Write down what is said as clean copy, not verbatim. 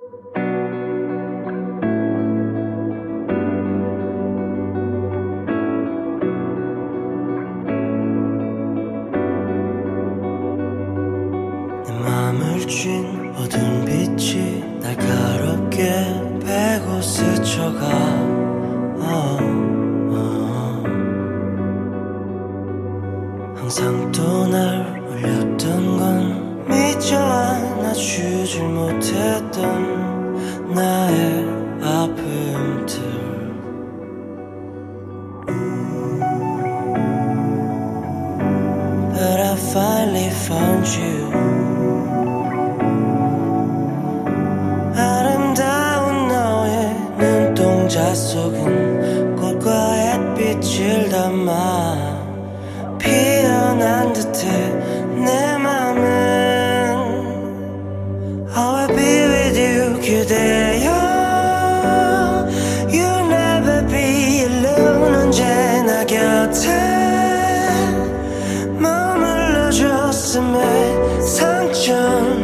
맘을 쥔 어두운 빛이 날카롭게 베고 스쳐가 항상 또 날 울렸던 건 미처 안아주질 못했던 나의 아픔들. But I finally found you. 아름다운 너의 눈동자 속은 꽃과 햇빛을 담아 피어난 듯해 내 맘은 I'll be with you 그대여. You'll never be alone. 언제나 곁에 머물러줬음에 상처